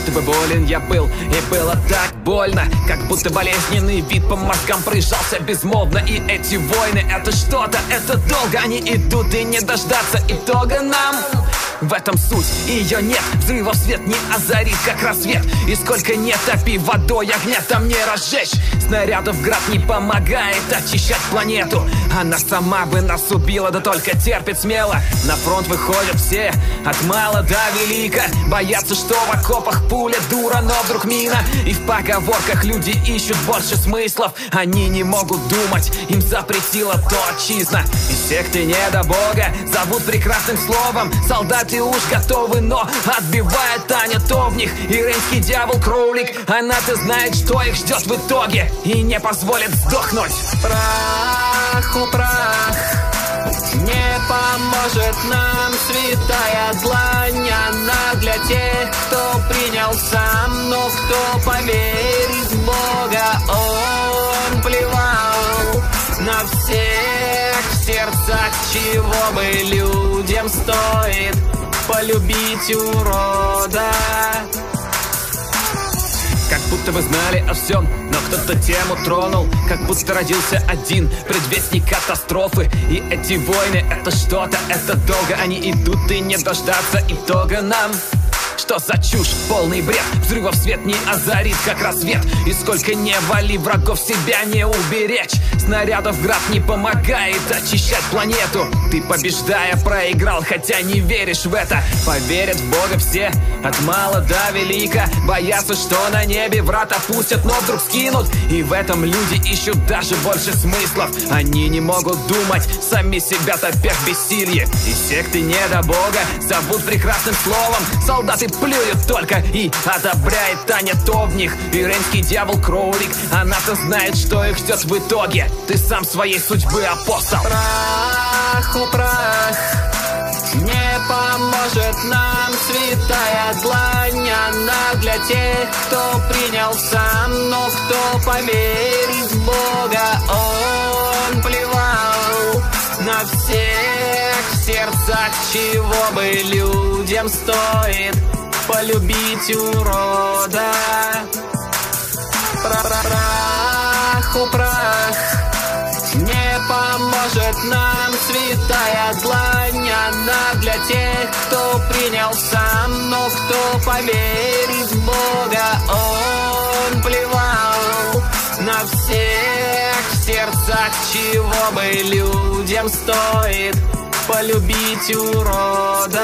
будто бы болен я был, и было так больно, как будто болезненный вид по мозгам проезжался безмолвно. И эти войны, это что-то, это долго, они идут и не дождаться итога нам. В этом суть, ее нет, взрывов свет не озарит, как рассвет. И сколько не топи водой, огня там не разжечь. Снарядов град не помогает очищать планету. Она сама бы нас убила, да только терпит смело. На фронт выходят все, от мала до велика. Боятся, что в окопах пуля дура, но вдруг мина. И в поговорках люди ищут больше смыслов. Они не могут думать, им запретила то отчизна. И секты не до бога зовут прекрасным словом. Солдаты уж готовы, но отбивает Таня то в них. И рейнский дьявол Кроулик, она-то знает, что их ждет в итоге, и не позволит сдохнуть. Праху прах, не поможет нам святая длань. Она для тех, кто принял сам, но кто поверит в Бога. Он плевал на всех в сердцах, чего бы людям стоит полюбить урода. Как будто вы знали о всем, но кто-то тему тронул. Как будто родился один предвестник катастрофы. И эти войны, это что-то, это долго. Они идут и не дождаться итога нам. Что за чушь, полный бред, взрывов свет не озарит, как рассвет. И сколько не вали, врагов себя не уберечь. Снарядов град не помогает очищать планету. Ты, побеждая, проиграл, хотя не веришь в это. Поверят в Бога все, от мала до велика. Боятся, что на небе врат опустят, но вдруг скинут. И в этом люди ищут даже больше смыслов. Они не могут думать, сами себя топя в бессилье. И секты не до Бога зовут прекрасным словом. Солдаты плюют только и одобряет Таня то в них. И рейнский дьявол Кроулик, она-то знает, что их ждет в итоге. Ты сам своей судьбы апостол. Праху прах, не поможет нам святая длань. Она для тех, кто принял сам, но кто поверит в Бога. Он плевал на всех в сердцах, чего бы людям стоит полюбить урода. Праху прах, не поможет нам святая длань. Она для тех, кто принял сам, но кто поверит в Бога. Он плевал на всех в сердцах, чего бы людям стоит полюбить урода.